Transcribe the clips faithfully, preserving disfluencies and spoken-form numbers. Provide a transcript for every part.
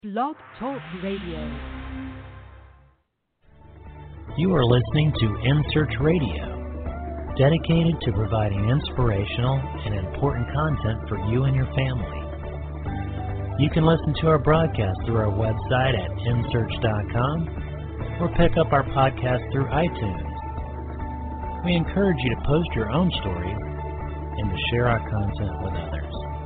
Blog Talk Radio. You are listening to In Search Radio, dedicated to providing inspirational and important content for you and your family. You can listen to our broadcast through our website at in search dot com or pick up our podcast through iTunes. We encourage you to post your own stories and to share our content with others.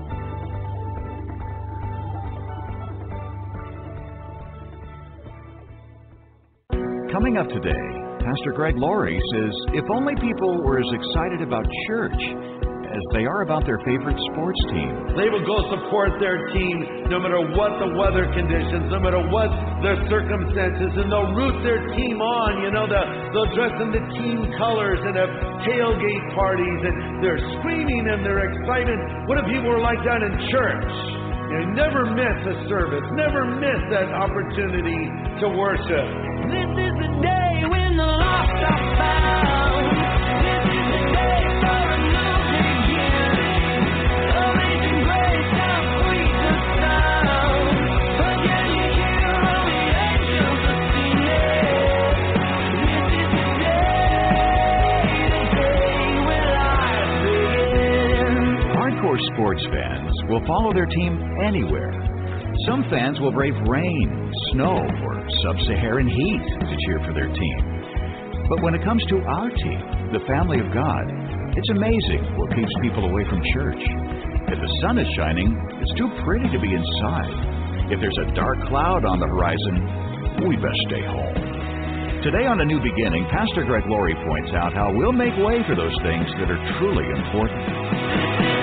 Coming up today, Pastor Greg Laurie says if only people were as excited about church as they are about their favorite sports team. They will go support their team no matter what the weather conditions, no matter what their circumstances, and they'll root their team on. You know, the, they'll dress in the team colors and have tailgate parties, and they're screaming and they're excited. What if people were like that in church? You know, never miss a service, never miss that opportunity to worship. This is the day when the lost are found. This is the day for a new beginning. Amazing grace, how sweet the sound. But can you hear all the angels are singing? This is the day, the day when life begins. Hardcore sports fans will follow their team anywhere. Some fans will brave rain, snow, or sub-Saharan heat to cheer for their team. But when it comes to our team, the family of God, it's amazing what keeps people away from church. If the sun is shining, it's too pretty to be inside. If there's a dark cloud on the horizon, we best stay home. Today on A New Beginning, Pastor Greg Laurie points out how we'll make way for those things that are truly important.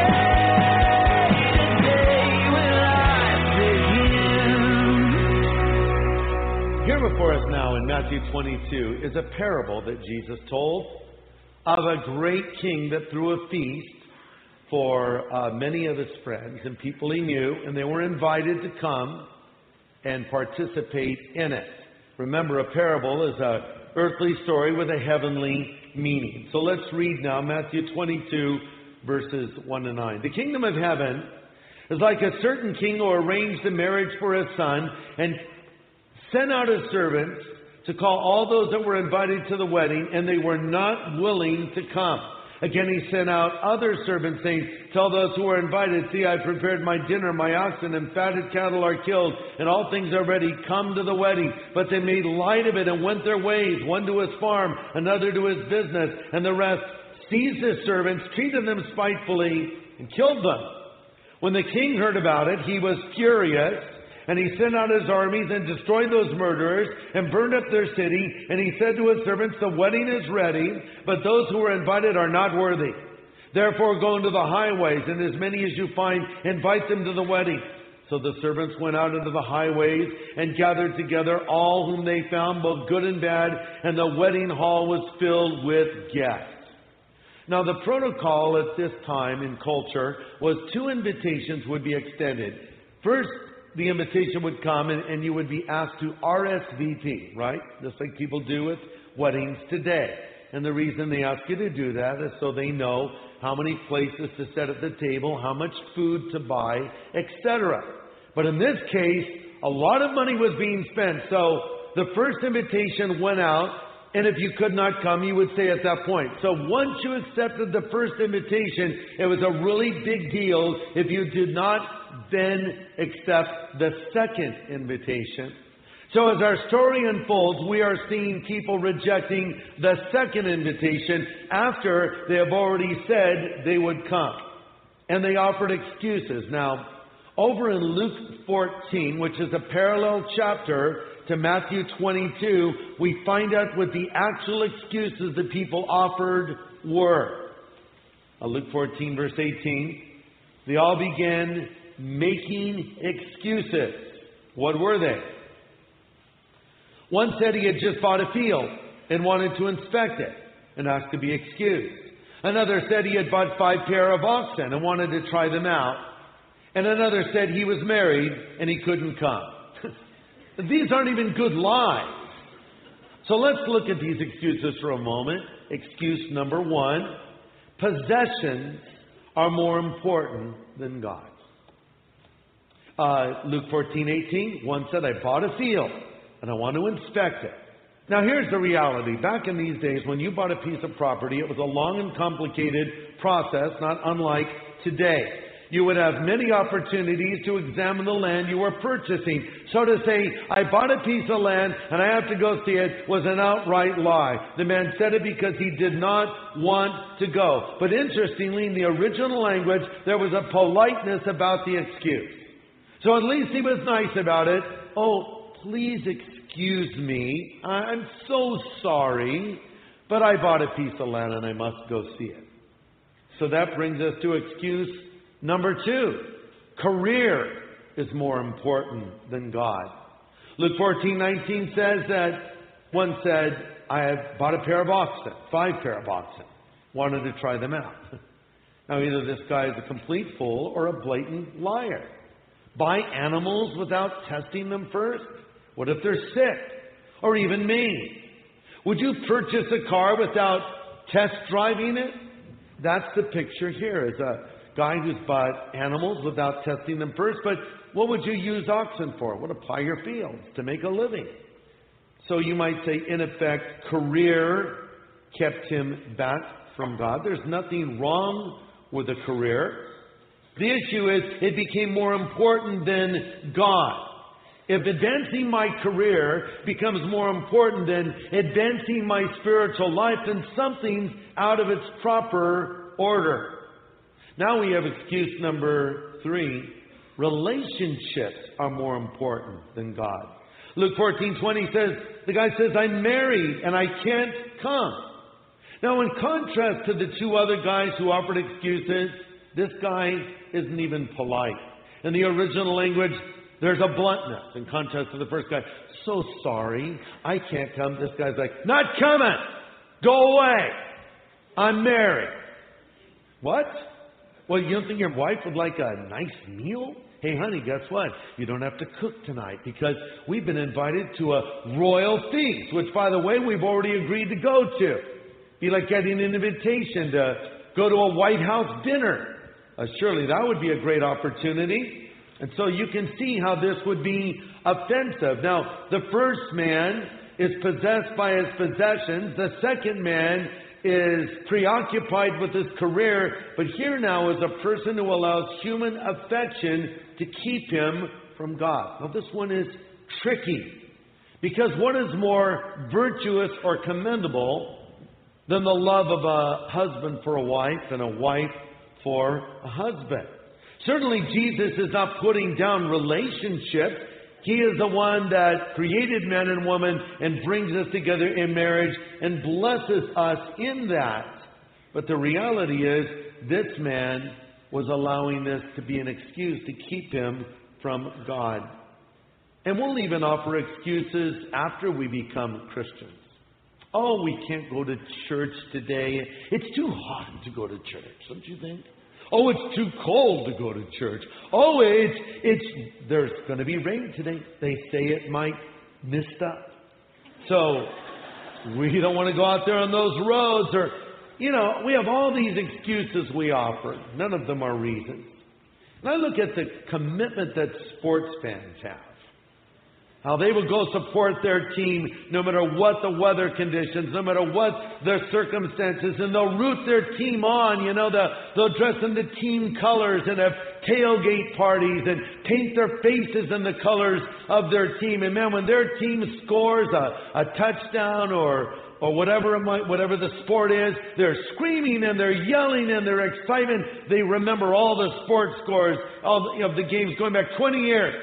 Here before us now in Matthew twenty-two is a parable that Jesus told of a great king that threw a feast for uh, many of his friends and people he knew, and they were invited to come and participate in it. Remember, a parable is an earthly story with a heavenly meaning. So let's read now Matthew twenty-two, verses one to nine. The kingdom of heaven is like a certain king who arranged a marriage for his son and sent out his servants to call all those that were invited to the wedding, and they were not willing to come. Again, he sent out other servants, saying, tell those who are invited, see, I prepared my dinner, my oxen and fatted cattle are killed, and all things are ready. Come to the wedding. But they made light of it and went their ways, one to his farm, another to his business, and the rest seized his servants, treated them spitefully, and killed them. When the king heard about it, he was furious, and he sent out his armies and destroyed those murderers and burned up their city. And he said to his servants, the wedding is ready, but those who are invited are not worthy. Therefore go into the highways, and as many as you find, invite them to the wedding. So the servants went out into the highways and gathered together all whom they found, both good and bad, and the wedding hall was filled with guests. Now the protocol at this time in culture was two invitations would be extended. First, the invitation would come and, and you would be asked to R S V P, right? Just like people do with weddings today. And the reason they ask you to do that is so they know how many places to set at the table, how much food to buy, et cetera. But in this case, a lot of money was being spent. So the first invitation went out, and if you could not come, you would say at that point. So once you accepted the first invitation, it was a really big deal if you did not then accept the second invitation. So as our story unfolds, we are seeing people rejecting the second invitation after they have already said they would come. And they offered excuses. Now, over in Luke fourteen, which is a parallel chapter to Matthew twenty-two, we find out what the actual excuses the people offered were. Uh, Luke fourteen, verse eighteen, they all began making excuses. What were they? One said he had just bought a field and wanted to inspect it and asked to be excused. Another said he had bought five pair of oxen and wanted to try them out. And another said he was married and he couldn't come. These aren't even good lies. So let's look at these excuses for a moment. Excuse number one, possessions are more important than God. Uh, Luke fourteen eighteen, one said, I bought a field and I want to inspect it. Now here's the reality. Back in these days, when you bought a piece of property, it was a long and complicated process, not unlike today. You would have many opportunities to examine the land you were purchasing. So to say, I bought a piece of land and I have to go see it was an outright lie. The man said it because he did not want to go. But interestingly, in the original language, there was a politeness about the excuse. So at least he was nice about it. Oh, please excuse me. I'm so sorry, but I bought a piece of land and I must go see it. So that brings us to excuse number two. Career is more important than God. Luke fourteen nineteen says that one said, I have bought a pair of oxen, five pair of oxen. Wanted to try them out. Now either this guy is a complete fool or a blatant liar. Buy animals without testing them first? What if they're sick or even maimed? Would you purchase a car without test driving it? That's the picture here. Is a guy who's bought animals without testing them first. But what would you use oxen for? What, to plow your fields, to make a living? So you might say, in effect, career kept him back from God. There's nothing wrong with a career. The issue is it became more important than God. If advancing my career becomes more important than advancing my spiritual life, then something's out of its proper order. Now we have excuse number three. Relationships are more important than God. Luke fourteen twenty says, the guy says, I'm married and I can't come. Now in contrast to the two other guys who offered excuses, this guy isn't even polite. In the original language, there's a bluntness in contrast to the first guy. So sorry, I can't come. This guy's like, not coming. Go away. I'm married. What? Well, you don't think your wife would like a nice meal? Hey, honey, guess what? You don't have to cook tonight because we've been invited to a royal feast, which, by the way, we've already agreed to go to. Be like getting an invitation to go to a White House dinner. Uh, surely that would be a great opportunity. And so you can see how this would be offensive. Now, the first man is possessed by his possessions. The second man is preoccupied with his career. But here now is a person who allows human affection to keep him from God. Now, this one is tricky. Because what is more virtuous or commendable than the love of a husband for a wife and a wife for a husband? Certainly Jesus is not putting down relationships. He is the one that created man and woman and brings us together in marriage and blesses us in that. But the reality is this man was allowing this to be an excuse to keep him from God. And we'll even offer excuses after we become Christians. Oh, we can't go to church today. It's too hot to go to church, don't you think? Oh, it's too cold to go to church. Oh, it's, it's, there's going to be rain today. They say it might mist up. So, we don't want to go out there on those roads or, you know, we have all these excuses we offer. None of them are reasons. And I look at the commitment that sports fans have. How they will go support their team no matter what the weather conditions, no matter what their circumstances, and they'll root their team on. You know, the, they'll dress in the team colors and have tailgate parties and paint their faces in the colors of their team. And man, when their team scores a, a touchdown or or whatever it might, whatever the sport is, they're screaming and they're yelling and they're excited. They remember all the sports scores all the, of the games going back twenty years.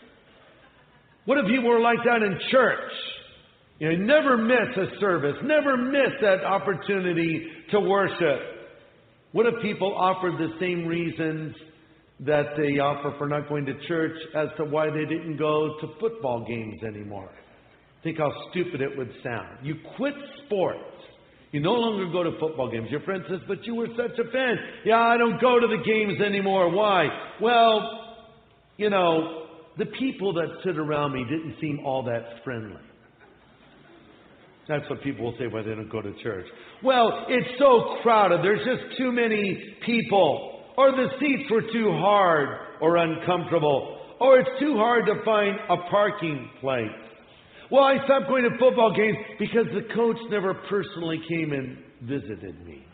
What if people were like that in church? You know, never miss a service, never miss that opportunity to worship. What if people offered the same reasons that they offer for not going to church as to why they didn't go to football games anymore? Think how stupid it would sound. You quit sports. You no longer go to football games. Your friend says, but you were such a fan. Yeah, I don't go to the games anymore. Why? Well, you know, the people that sit around me didn't seem all that friendly. That's what people will say why they don't go to church. Well, it's so crowded. There's just too many people. Or the seats were too hard or uncomfortable. Or it's too hard to find a parking place. Well, I stopped going to football games because the coach never personally came and visited me.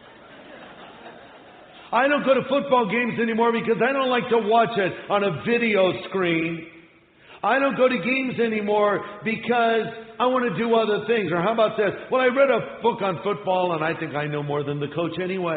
I don't go to football games anymore because I don't like to watch it on a video screen. I don't go to games anymore because I want to do other things. Or how about this? Well, I read a book on football and I think I know more than the coach anyway.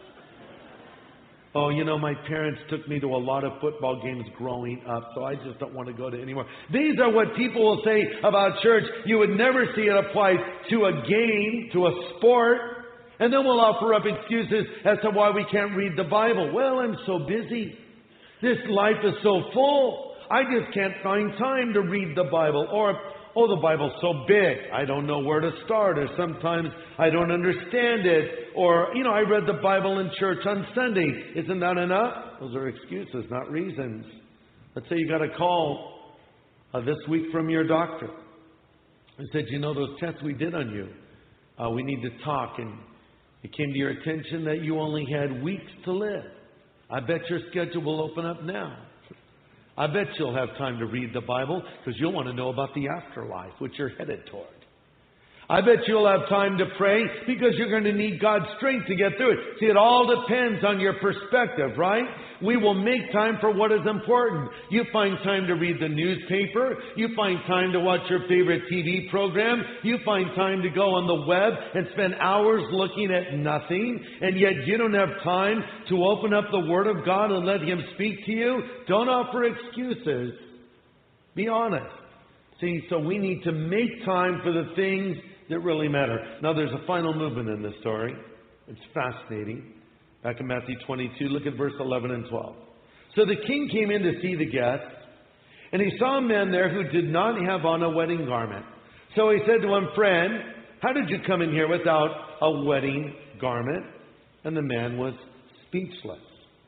Oh, you know, my parents took me to a lot of football games growing up, so I just don't want to go to anymore. These are what people will say about church. You would never see it applied to a game, to a sport. And then we'll offer up excuses as to why we can't read the Bible. Well, I'm so busy. This life is so full. I just can't find time to read the Bible. Or, oh, the Bible's so big, I don't know where to start. Or sometimes I don't understand it. Or, you know, I read the Bible in church on Sunday. Isn't that enough? Those are excuses, not reasons. Let's say you got a call uh, this week from your doctor. And said, you know, those tests we did on you, uh, we need to talk. And it came to your attention that you only had weeks to live. I bet your schedule will open up now. I bet you'll have time to read the Bible because you'll want to know about the afterlife, which you're headed toward. I bet you'll have time to pray because you're going to need God's strength to get through it. See, it all depends on your perspective, right? We will make time for what is important. You find time to read the newspaper. You find time to watch your favorite T V program. You find time to go on the web and spend hours looking at nothing. And yet you don't have time to open up the Word of God and let Him speak to you. Don't offer excuses. Be honest. See, so we need to make time for the things that really matter. Now, there's a final movement in this story. It's fascinating. Back in Matthew twenty-two, look at verse eleven and twelve. So the king came in to see the guests, and he saw a man there who did not have on a wedding garment. So he said to him, friend, how did you come in here without a wedding garment? And the man was speechless.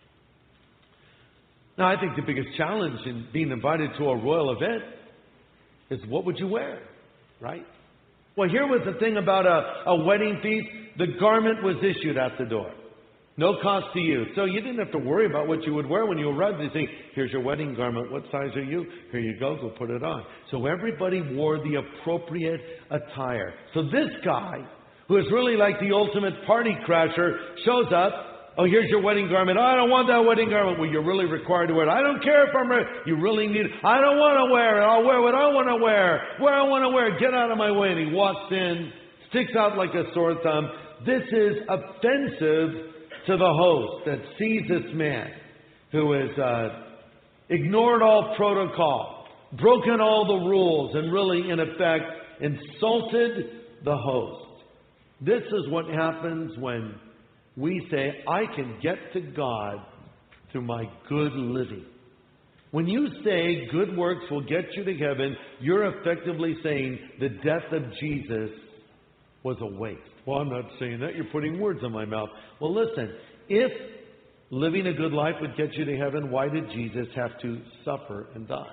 Now, I think the biggest challenge in being invited to a royal event is what would you wear, right? Well, here was the thing about a, a wedding feast. The garment was issued at the door. No cost to you. So you didn't have to worry about what you would wear when you arrived. They say, here's your wedding garment. What size are you? Here you go. Go put it on. So everybody wore the appropriate attire. So this guy, who is really like the ultimate party crasher, shows up. Oh, here's your wedding garment. Oh, I don't want that wedding garment. Well, you're really required to wear it. I don't care if I'm ready. You really need it. I don't want to wear it. I'll wear what I want to wear. Where I want to wear it. Get out of my way. And he walks in, sticks out like a sore thumb. This is offensive to the host that sees this man who has uh, ignored all protocol, broken all the rules, and really, in effect, insulted the host. This is what happens when we say, I can get to God through my good living. When you say good works will get you to heaven, you're effectively saying the death of Jesus was a waste. Well, I'm not saying that. You're putting words in my mouth. Well, listen, if living a good life would get you to heaven, why did Jesus have to suffer and die?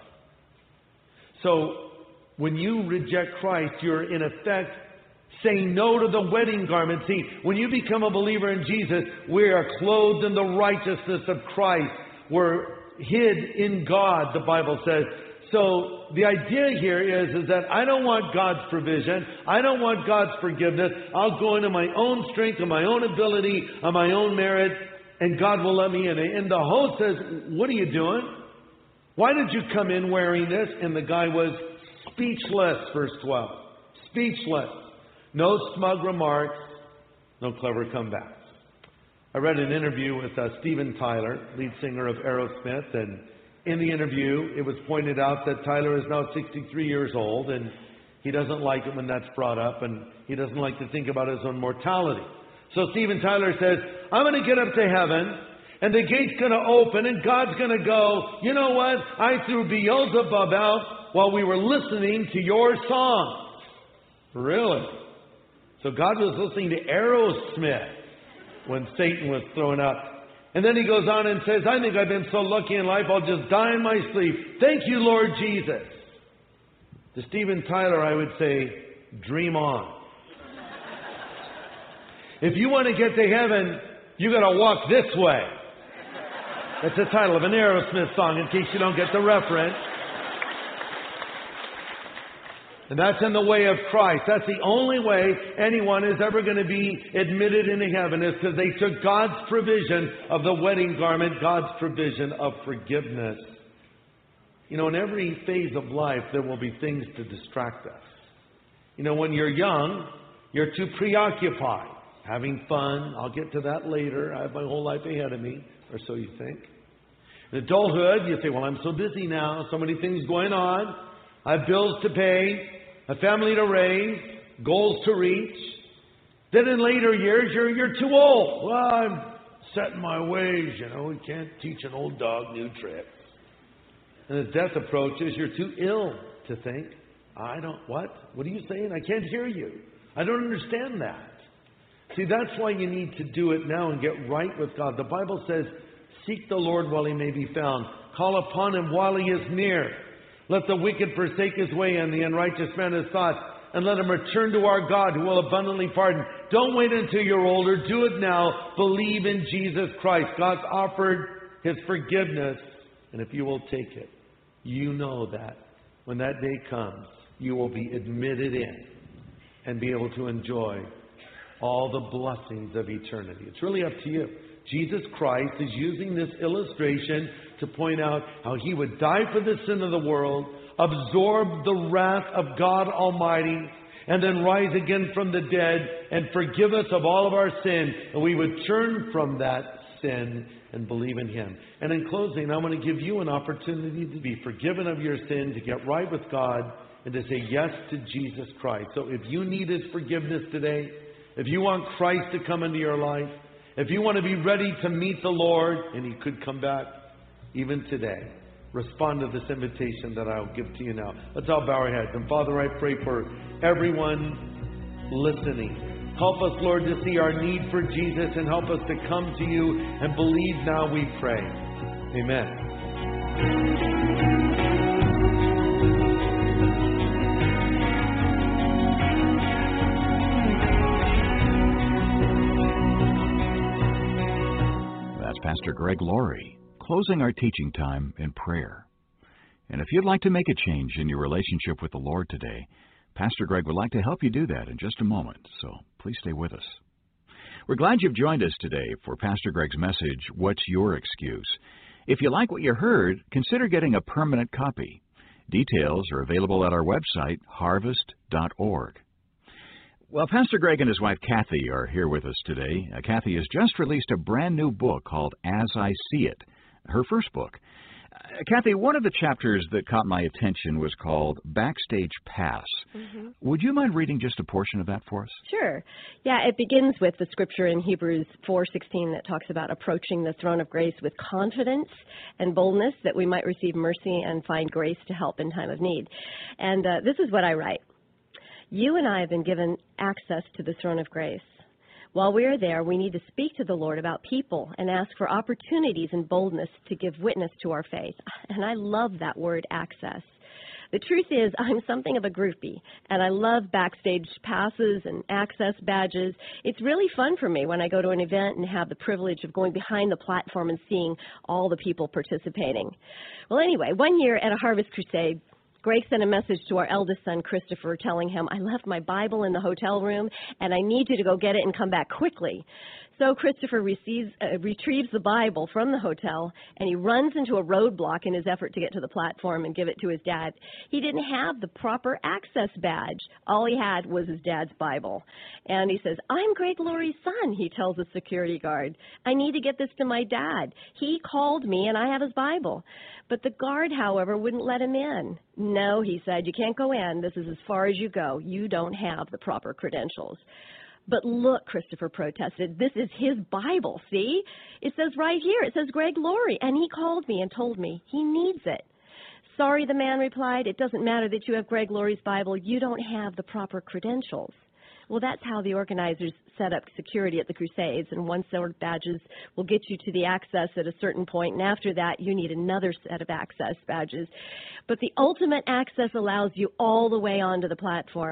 So, when you reject Christ, you're in effect saying no to the wedding garment. See, when you become a believer in Jesus, we are clothed in the righteousness of Christ. We're hid in God, the Bible says. So the idea here is, is that I don't want God's provision. I don't want God's forgiveness. I'll go into my own strength and my own ability, on my own merit, and God will let me in. And the host says, what are you doing? Why did you come in wearing this? And the guy was speechless, verse twelve. Speechless. No smug remarks, no clever comebacks. I read an interview with uh, Steven Tyler, lead singer of Aerosmith, and in the interview, it was pointed out that Tyler is now sixty-three years old, and he doesn't like it when that's brought up, and he doesn't like to think about his own mortality. So Steven Tyler says, I'm going to get up to heaven, and the gate's going to open, and God's going to go, you know what? I threw Beelzebub out while we were listening to your song. Really? So God was listening to Aerosmith when Satan was thrown out. And then he goes on and says, I think I've been so lucky in life, I'll just die in my sleep. Thank you, Lord Jesus. To Steven Tyler, I would say, dream on. If you want to get to heaven, you got to walk this way. That's the title of an Aerosmith song, in case you don't get the reference. And that's in the way of Christ. That's the only way anyone is ever going to be admitted into heaven, is because they took God's provision of the wedding garment, God's provision of forgiveness. You know, in every phase of life, there will be things to distract us. You know, when you're young, you're too preoccupied, having fun. I'll get to that later. I have my whole life ahead of me, or so you think. In adulthood, you say, well, I'm so busy now, so many things going on. I have bills to pay, a family to raise, goals to reach. Then in later years, you're you're too old. Well, I'm set in my ways, you know. We can't teach an old dog new tricks. And as death approaches, you're too ill to think. I don't, what? What are you saying? I can't hear you. I don't understand that. See, that's why you need to do it now and get right with God. The Bible says, seek the Lord while he may be found. Call upon him while he is near. Let the wicked forsake his way and the unrighteous man his thoughts, and let him return to our God who will abundantly pardon. Don't wait until you're older. Do it now. Believe in Jesus Christ. God's offered his forgiveness. And if you will take it, you know that when that day comes, you will be admitted in and be able to enjoy all the blessings of eternity. It's really up to you. Jesus Christ is using this illustration to point out how he would die for the sin of the world, absorb the wrath of God Almighty, and then rise again from the dead and forgive us of all of our sin. And we would turn from that sin and believe in him. And in closing, I want to give you an opportunity to be forgiven of your sin, to get right with God, and to say yes to Jesus Christ. So if you need his forgiveness today, if you want Christ to come into your life, if you want to be ready to meet the Lord, and he could come back even today, respond to this invitation that I'll give to you now. Let's all bow our heads. And Father, I pray for everyone listening. Help us, Lord, to see our need for Jesus, and help us to come to you and believe now, we pray. Amen. Pastor Greg Laurie, closing our teaching time in prayer. And if you'd like to make a change in your relationship with the Lord today, Pastor Greg would like to help you do that in just a moment, so please stay with us. We're glad you've joined us today for Pastor Greg's message, What's Your Excuse? If you like what you heard, consider getting a permanent copy. Details are available at our website, harvest dot org. Well, Pastor Greg and his wife Kathy are here with us today. Uh, Kathy has just released a brand new book called As I See It, her first book. Uh, Kathy, one of the chapters that caught my attention was called Backstage Pass. Mm-hmm. Would you mind reading just a portion of that for us? Sure. Yeah, it begins with the scripture in Hebrews four sixteen that talks about approaching the throne of grace with confidence and boldness that we might receive mercy and find grace to help in time of need. And uh, this is what I write. You and I have been given access to the throne of grace. While we are there, we need to speak to the Lord about people and ask for opportunities and boldness to give witness to our faith. And I love that word, access. The truth is, I'm something of a groupie, and I love backstage passes and access badges. It's really fun for me when I go to an event and have the privilege of going behind the platform and seeing all the people participating. Well, anyway, one year at a Harvest Crusade, Greg sent a message to our eldest son, Christopher, telling him, I left my Bible in the hotel room, and I need you to go get it and come back quickly. So Christopher receives, uh, retrieves the Bible from the hotel, and he runs into a roadblock in his effort to get to the platform and give it to his dad. He didn't have the proper access badge. All he had was his dad's Bible. And he says, I'm Greg Laurie's son, he tells the security guard. I need to get this to my dad. He called me, and I have his Bible. But the guard, however, wouldn't let him in. No, he said, you can't go in. This is as far as you go. You don't have the proper credentials. But look, Christopher protested, this is his Bible, see? It says right here, it says Greg Laurie, and he called me and told me he needs it. Sorry, the man replied, it doesn't matter that you have Greg Laurie's Bible. You don't have the proper credentials. Well, that's how the organizers set up security at the Crusades, and one set of badges will get you to the access at a certain point, and after that, you need another set of access badges. But the ultimate access allows you all the way onto the platform.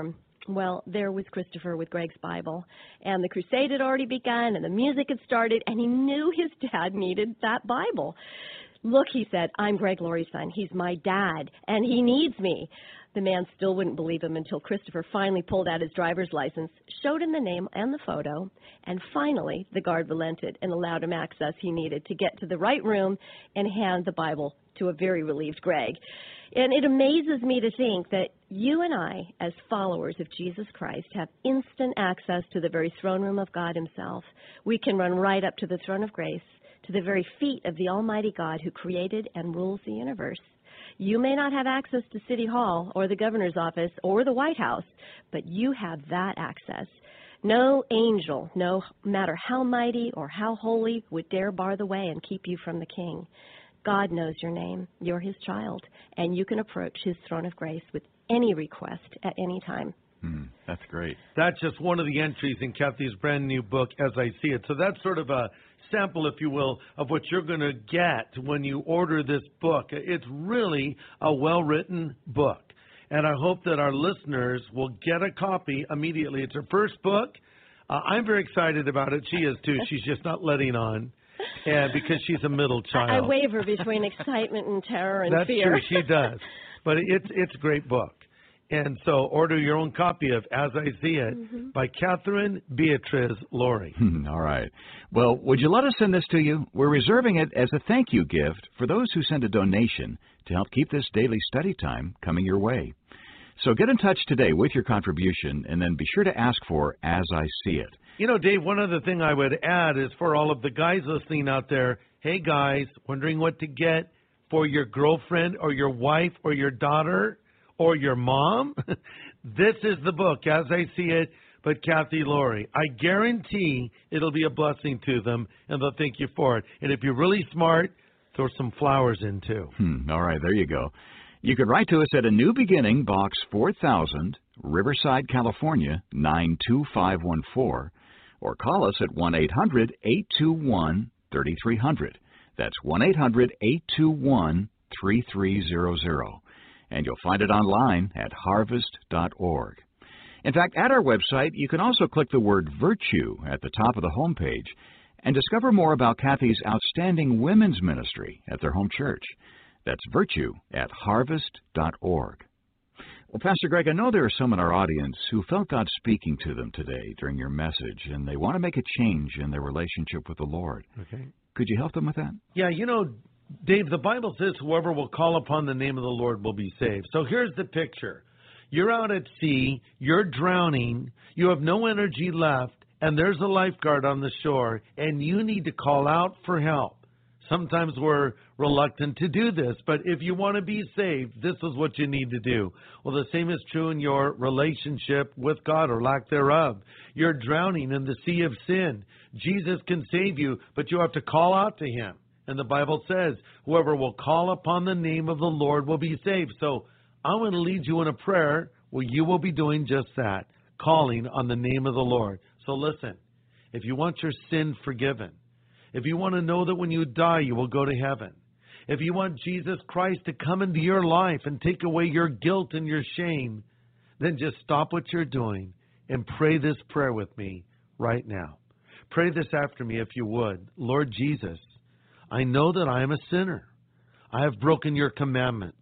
Well, there was Christopher with Greg's Bible, and the crusade had already begun, and the music had started, and he knew his dad needed that Bible. Look, he said, I'm Greg Laurie's son. He's my dad, and he needs me. The man still wouldn't believe him until Christopher finally pulled out his driver's license, showed him the name and the photo, and finally the guard relented and allowed him access he needed to get to the right room and hand the Bible to a very relieved Greg. And it amazes me to think that you and I, as followers of Jesus Christ, have instant access to the very throne room of God himself. We can run right up to the throne of grace, to the very feet of the Almighty God who created and rules the universe. You may not have access to City Hall or the governor's office or the White House, but you have that access. No angel, no matter how mighty or how holy, would dare bar the way and keep you from the King. God knows your name. You're his child, and you can approach his throne of grace with any request at any time. Mm, that's great. That's just one of the entries in Kathy's brand new book, As I See It. So that's sort of a sample, if you will, of what you're going to get when you order this book. It's really a well-written book, and I hope that our listeners will get a copy immediately. It's her first book. Uh, I'm very excited about it. She is, too. She's just not letting on. And because she's a middle child. I waver between excitement and terror and That's fear. That's true, she does. But it's it's a great book. And so order your own copy of As I See It mm-hmm. by Catherine Beatriz Laurie. All right. Well, would you let us send this to you? We're reserving it as a thank you gift for those who send a donation to help keep this daily study time coming your way. So get in touch today with your contribution, and then be sure to ask for As I See It. You know, Dave, one other thing I would add is for all of the guys listening out there, hey, guys, wondering what to get for your girlfriend or your wife or your daughter or your mom? This is the book, As I See It, by Kathy Laurie. I guarantee it'll be a blessing to them, and they'll thank you for it. And if you're really smart, throw some flowers in, too. Hmm, all right, there you go. You can write to us at A New Beginning, Box four thousand, Riverside, California, nine two five one four, or call us at one eight hundred, eight two one, three three zero zero. That's one eight hundred, eight two one, three three zero zero. And you'll find it online at harvest dot org. In fact, at our website, you can also click the word Virtue at the top of the homepage and discover more about Kathy's outstanding women's ministry at their home church. That's Virtue at harvest dot org. Well, Pastor Greg, I know there are some in our audience who felt God speaking to them today during your message, and they want to make a change in their relationship with the Lord. Okay. Could you help them with that? Yeah, you know, Dave, the Bible says whoever will call upon the name of the Lord will be saved. So here's the picture. You're out at sea, you're drowning, you have no energy left, and there's a lifeguard on the shore, and you need to call out for help. Sometimes we're reluctant to do this, but if you want to be saved, this is what you need to do. Well, the same is true in your relationship with God or lack thereof. You're drowning in the sea of sin. Jesus can save you, but you have to call out to him. And the Bible says, whoever will call upon the name of the Lord will be saved. So I'm going to lead you in a prayer where you will be doing just that, calling on the name of the Lord. So listen, if you want your sin forgiven, if you want to know that when you die you will go to heaven, if you want Jesus Christ to come into your life and take away your guilt and your shame, then just stop what you're doing and pray this prayer with me right now. Pray this after me if you would. Lord Jesus, I know that I am a sinner. I have broken your commandments.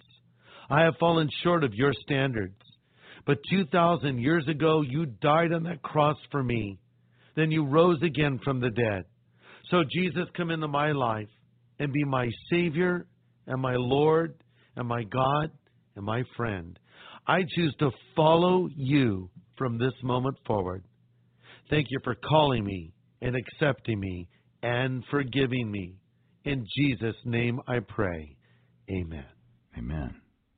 I have fallen short of your standards. But two thousand years ago, you died on that cross for me. Then you rose again from the dead. So Jesus, come into my life and be my Savior and my Lord and my God and my friend. I choose to follow you from this moment forward. Thank you for calling me and accepting me and forgiving me. In Jesus' name I pray. Amen. Amen.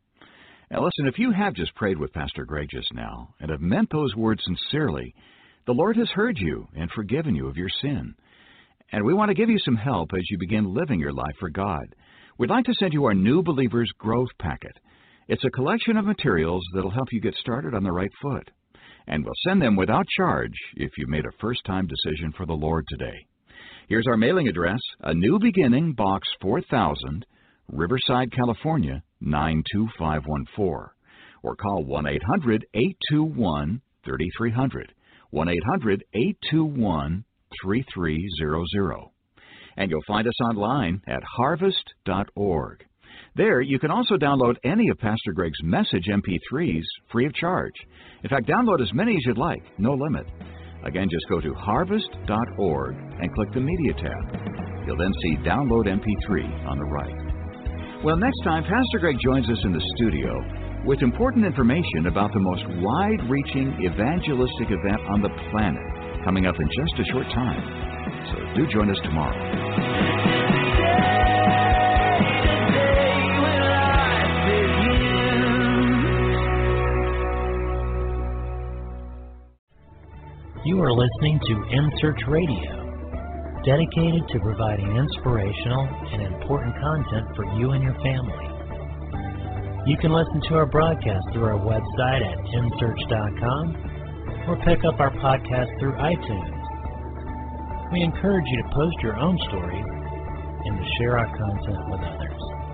Now listen, if you have just prayed with Pastor Greg just now and have meant those words sincerely, the Lord has heard you and forgiven you of your sin. And we want to give you some help as you begin living your life for God. We'd like to send you our New Believers Growth Packet. It's a collection of materials that will help you get started on the right foot. And we'll send them without charge if you made a first-time decision for the Lord today. Here's our mailing address, A New Beginning, Box four thousand, Riverside, California, nine two five one four. Or call one eight hundred, eight two one, thirty-three hundred, one eight hundred, eight two one, three three zero zero. And you'll find us online at harvest dot org. There, you can also download any of Pastor Greg's message M P threes free of charge. In fact, download as many as you'd like, no limit. Again, just go to harvest dot org and click the Media tab. You'll then see Download M P three on the right. Well, next time, Pastor Greg joins us in the studio with important information about the most wide-reaching evangelistic event on the planet, coming up in just a short time. So do join us tomorrow. You are listening to mSearch Radio, dedicated to providing inspirational and important content for you and your family. You can listen to our broadcast through our website at m search dot com or pick up our podcast through iTunes. We encourage you to post your own stories and to share our content with others.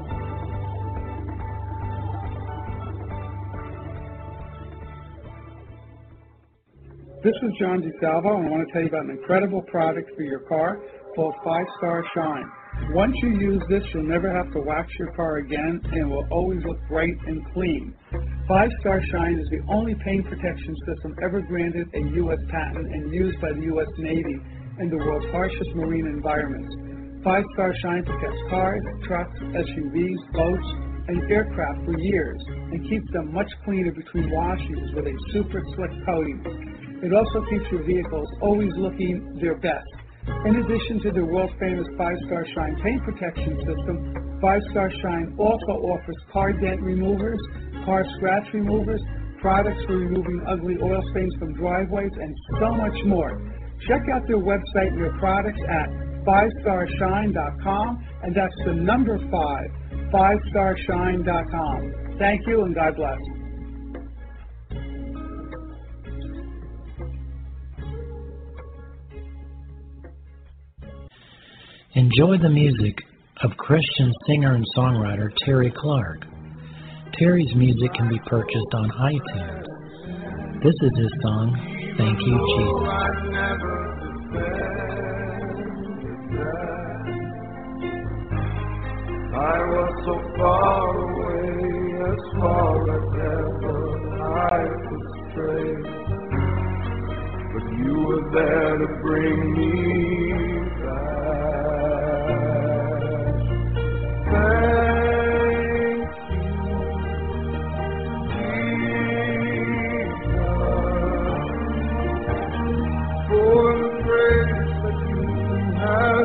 This is John DeSalvo, and I want to tell you about an incredible product for your car called Five Star Shine. Once you use this, you'll never have to wax your car again, and it will always look bright and clean. Five Star Shine is the only paint protection system ever granted a U S patent and used by the U S Navy in the world's harshest marine environments. Five Star Shine protects cars, trucks, S U Vs, boats, and aircraft for years and keeps them much cleaner between washes with a super slick coating. It also keeps your vehicles always looking their best. In addition to the world-famous Five Star Shine paint protection system, Five Star Shine also offers car dent removers, car scratch removers, products for removing ugly oil stains from driveways, and so much more. Check out their website and their products at five star shine dot com, and that's the number five, five star shine dot com. Thank you, and God bless. Enjoy the music of Christian singer and songwriter Terry Clark. Terry's music can be purchased on iTunes. This is his song, Thank You, Jesus. I was so far away, as far as ever I could stray, but you were there to bring me back. Thank you, Jesus, for the grace that you have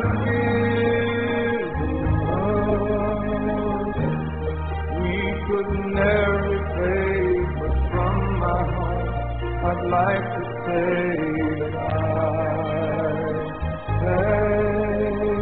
given us. We could never repay, but from my heart I'd like to say that I thank you.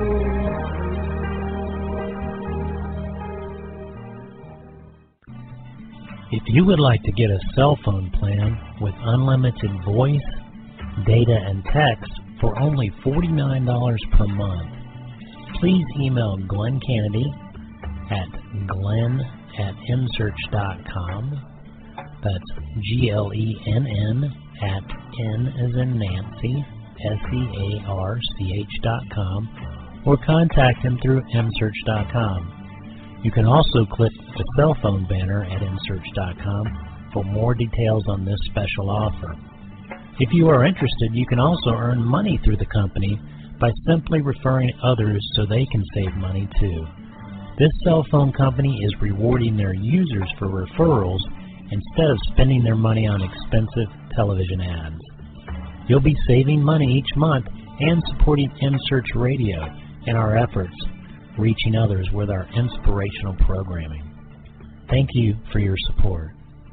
If you would like to get a cell phone plan with unlimited voice, data, and text for only forty-nine dollars per month, please email Glenn Kennedy at glenn at m search dot com. That's G L E N N at N as in Nancy, S E A R C H dot com, or contact him through m search dot com. You can also click the cell phone banner at m search dot com for more details on this special offer. If you are interested, you can also earn money through the company by simply referring others so they can save money too. This cell phone company is rewarding their users for referrals instead of spending their money on expensive television ads. You'll be saving money each month and supporting mSearch Radio and our efforts reaching others with our inspirational programming. Thank you for your support.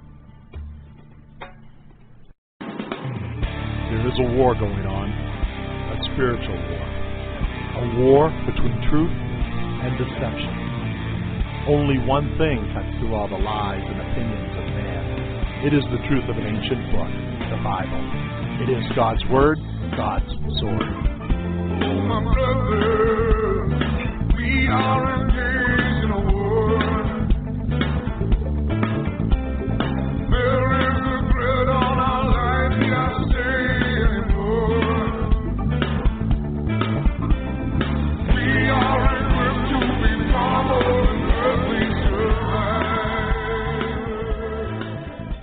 There is a war going on, a spiritual war, a war between truth and deception. Only one thing cuts through all the lies and opinions of man. It is the truth of an ancient book, the Bible. It is God's Word, God's sword. Oh, my brother, we are engaged in a war. There is a threat on our life.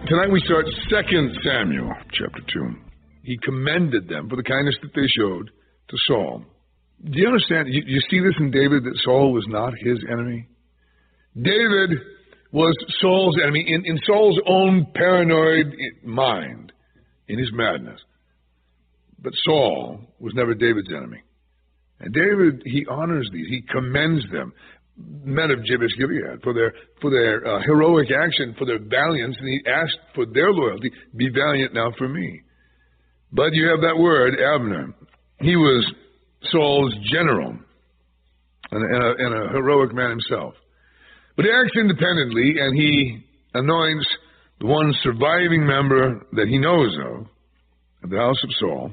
Tonight we start Second Samuel, chapter two. He commended them for the kindness that they showed to Saul. Do you understand? You, you see this in David, that Saul was not his enemy? David was Saul's enemy in, in Saul's own paranoid mind, in his madness. But Saul was never David's enemy. And David, he honors these. He commends them, men of Jabesh Gilead, for their for their uh, heroic action, for their valiance, and he asked for their loyalty. Be valiant now for me. But you have that word, Abner. He was Saul's general and, and, a, and a heroic man himself. But he acts independently, and he anoints the one surviving member that he knows of, of the house of Saul,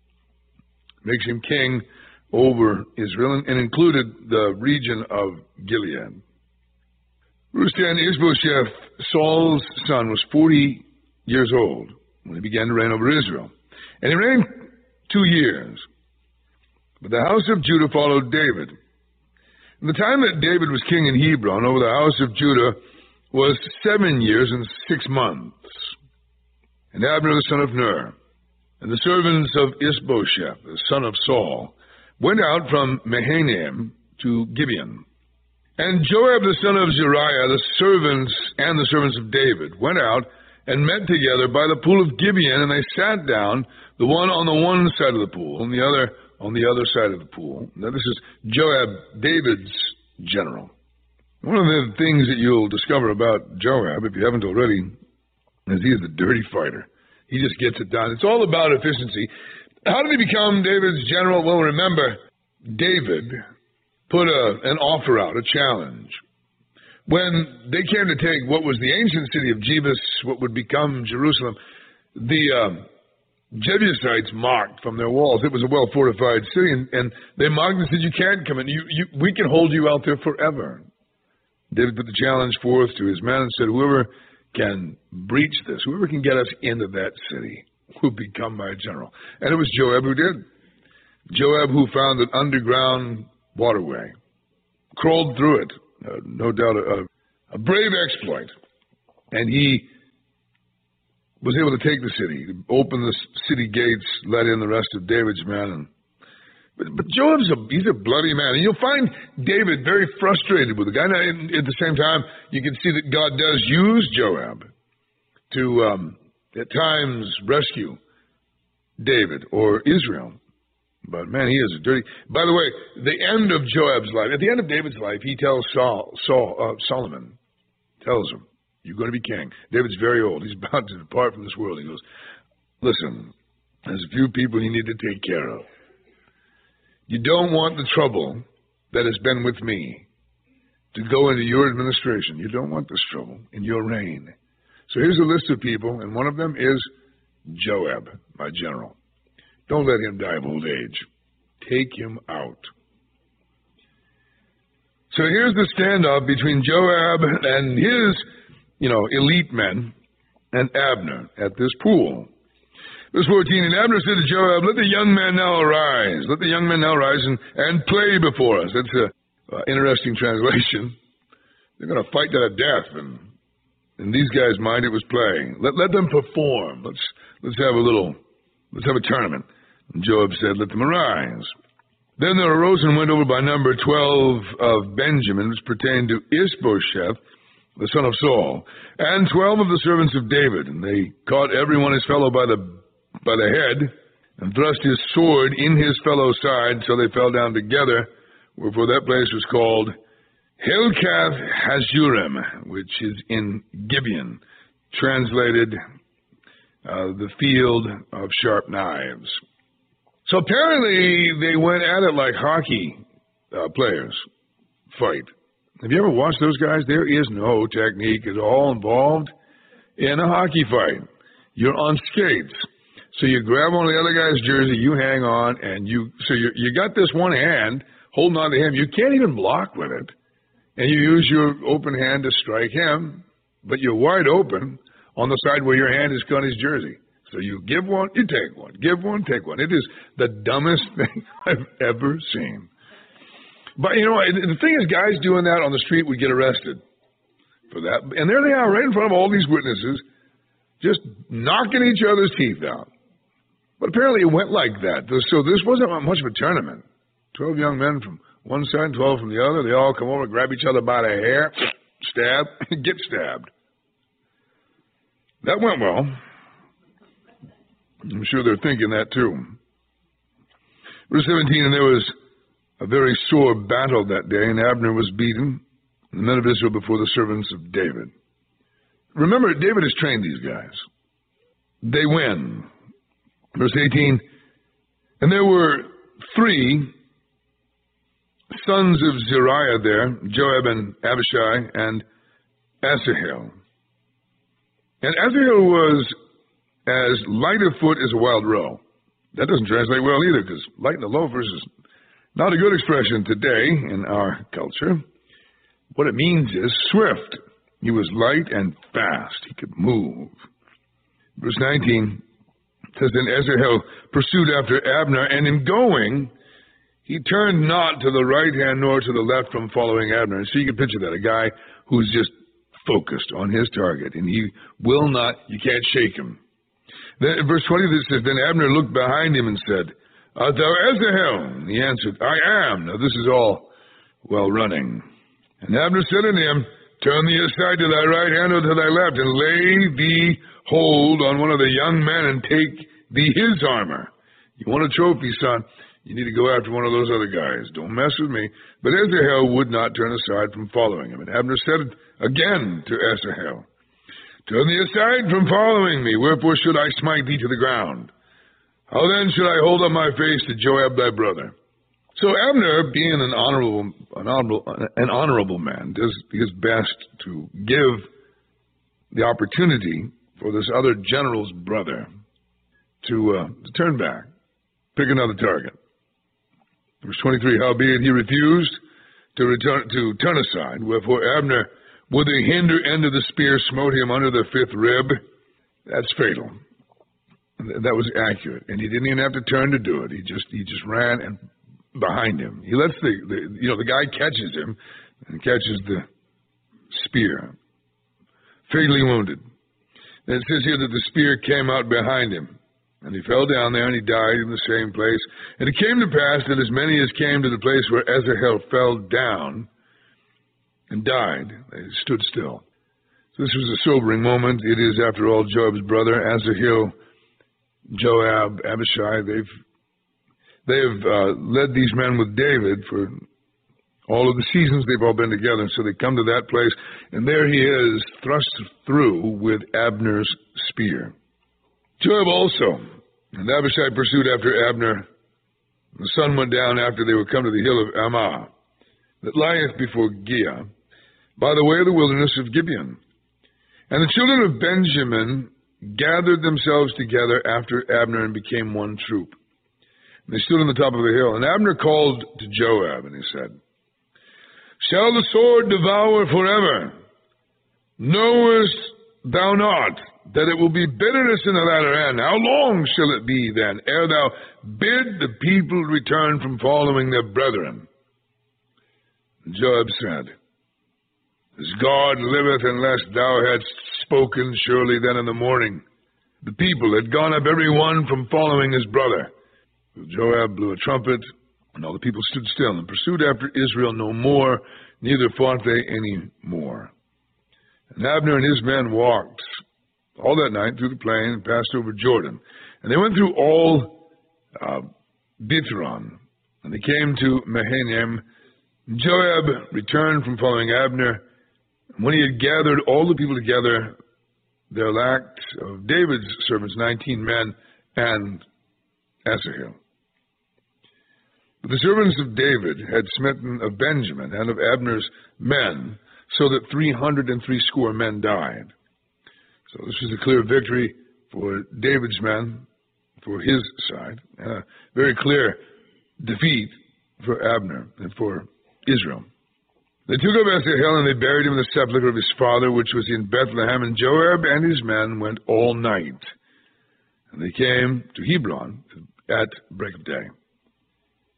makes him king over Israel, and included the region of Gilead. Verse ten, Ishbosheth, Saul's son, was forty years old when he began to reign over Israel. And he reigned two years. But the house of Judah followed David. And the time that David was king in Hebron over the house of Judah was seven years and six months. And Abner the son of Ner, and the servants of Ishbosheth, the son of Saul, went out from Mahanaim to Gibeon. And Joab the son of Zeruiah, the servants and the servants of David, went out and met together by the pool of Gibeon, and they sat down, the one on the one side of the pool, and the other on the other side of the pool. Now this is Joab, David's general. One of the things that you'll discover about Joab, if you haven't already, is he is a dirty fighter. He just gets it done. It's all about efficiency. How did he become David's general? Well, remember, David put a, an offer out, a challenge. When they came to take what was the ancient city of Jebus, what would become Jerusalem, the uh, Jebusites mocked from their walls. It was a well-fortified city, and, and they mocked and said, you can't come in. You, you, we can hold you out there forever. David put the challenge forth to his men and said, whoever can breach this, whoever can get us into that city, will become my general. And it was Joab who did. Joab who found an underground waterway, crawled through it, uh, no doubt a, a brave exploit. And he was able to take the city, open the city gates, let in the rest of David's men. And, but, but Joab's a, he's a bloody man. And you'll find David very frustrated with the guy. Now, at the same time, you can see that God does use Joab to, um, at times, rescue David or Israel. But, man, he is a dirty... By the way, the end of Joab's life, at the end of David's life, he tells Saul, Saul uh, Solomon, tells him, you're going to be king. David's very old. He's about to depart from this world. He goes, listen, there's a few people you need to take care of. You don't want the trouble that has been with me to go into your administration. You don't want this trouble in your reign. So here's a list of people, and one of them is Joab, my general. Don't let him die of old age. Take him out. So here's the standoff between Joab and his, you know, elite men and Abner at this pool. Verse fourteen, and Abner said to Joab, let the young men now arise. Let the young men now arise and, and play before us. That's an uh, interesting translation. They're going to fight to the death, and in these guys' mind it was playing. Let, let them perform. Let's, let's have a little, let's have a tournament. And Joab said, let them arise. Then there arose and went over by number twelve of Benjamin, which pertained to Ishbosheth, the son of Saul, and twelve of the servants of David. And they caught every one his fellow by the by the head, and thrust his sword in his fellow's side, so they fell down together, wherefore that place was called Helkath Hazurim, which is in Gibeon, translated uh, the field of sharp knives. So apparently they went at it like hockey uh, players fight. Have you ever watched those guys? There is no technique at all involved in a hockey fight. You're on skates. So you grab on the other guy's jersey, you hang on, and you, so you you got this one hand holding on to him. You can't even block with it. And you use your open hand to strike him, but you're wide open on the side where your hand is on his jersey. So you give one, you take one. Give one, take one. It is the dumbest thing I've ever seen. But, you know, the thing is, guys doing that on the street would get arrested for that. And there they are, right in front of all these witnesses, just knocking each other's teeth out. But apparently it went like that. So this wasn't much of a tournament. Twelve young men from one side, twelve from the other. They all come over, grab each other by the hair, stab, get stabbed. That went well. I'm sure they're thinking that too. Verse seventeen, and there was a very sore battle that day, and Abner was beaten, and the men of Israel before the servants of David. Remember, David has trained these guys. They win. Verse eighteen, and there were three sons of Zeruiah there, Joab and Abishai and Asahel. And Asahel was as light of foot as a wild roe. That doesn't translate well either, because light in the loafers is not a good expression today in our culture. What it means is swift. He was light and fast. He could move. Verse nineteen says, then Asahel pursued after Abner, and in going, he turned not to the right hand nor to the left from following Abner. And so you can picture that, a guy who's just focused on his target, and he will not, you can't shake him. Then, verse twenty says, then Abner looked behind him and said, art thou Asahel? And he answered, I am. Now this is all well running. And Abner said unto him, turn thee aside to thy right hand or to thy left, and lay thee hold on one of the young men, and take thee his armor. You want a trophy, son? You need to go after one of those other guys. Don't mess with me. But Asahel would not turn aside from following him. And Abner said again to Asahel, turn thee aside from following me. Wherefore should I smite thee to the ground? How then should I hold up my face to Joab thy brother? So Abner, being an honorable, an honorable, an honorable man, does his best to give the opportunity for this other general's brother to, uh, to turn back, pick another target. Verse twenty-three, howbeit he refused to return to turn aside, wherefore Abner with the hinder end of the spear smote him under the fifth rib. That's fatal. That was accurate, and he didn't even have to turn to do it. He just he just ran and behind him. He lets the, the you know the guy catches him and catches the spear, fatally wounded. And it says here that the spear came out behind him. And he fell down there, and he died in the same place. And it came to pass that as many as came to the place where Asahel fell down and died, they stood still. So this was a sobering moment. It is, after all, Joab's brother, Asahel, Joab, Abishai. They've they've uh, led these men with David for all of the seasons they've all been together. So they come to that place, and there he is, thrust through with Abner's spear. Joab also, and Abishai pursued after Abner. The sun went down after they were come to the hill of Ammah, that lieth before Giah, by the way of the wilderness of Gibeon. And the children of Benjamin gathered themselves together after Abner and became one troop. And they stood on the top of the hill. And Abner called to Joab, and he said, shall the sword devour forever? Knowest thou not that it will be bitterness in the latter end? How long shall it be then, ere thou bid the people return from following their brethren? And Joab said, as God liveth, unless thou hadst spoken, surely then in the morning the people had gone up every one from following his brother. So Joab blew a trumpet, and all the people stood still, and pursued after Israel no more, neither fought they any more. And Abner and his men walked all that night through the plain and passed over Jordan. And they went through all uh, Bithron, and they came to Mahanaim. Joab returned from following Abner. And when he had gathered all the people together, there lacked of David's servants nineteen men and Asahel. But the servants of David had smitten of Benjamin and of Abner's men, so that three hundred and threescore men died. So this was a clear victory for David's men, for his side, and a very clear defeat for Abner and for Israel. They took up Asahel, and they buried him in the sepulchre of his father, which was in Bethlehem, and Joab and his men went all night. And they came to Hebron at break of day.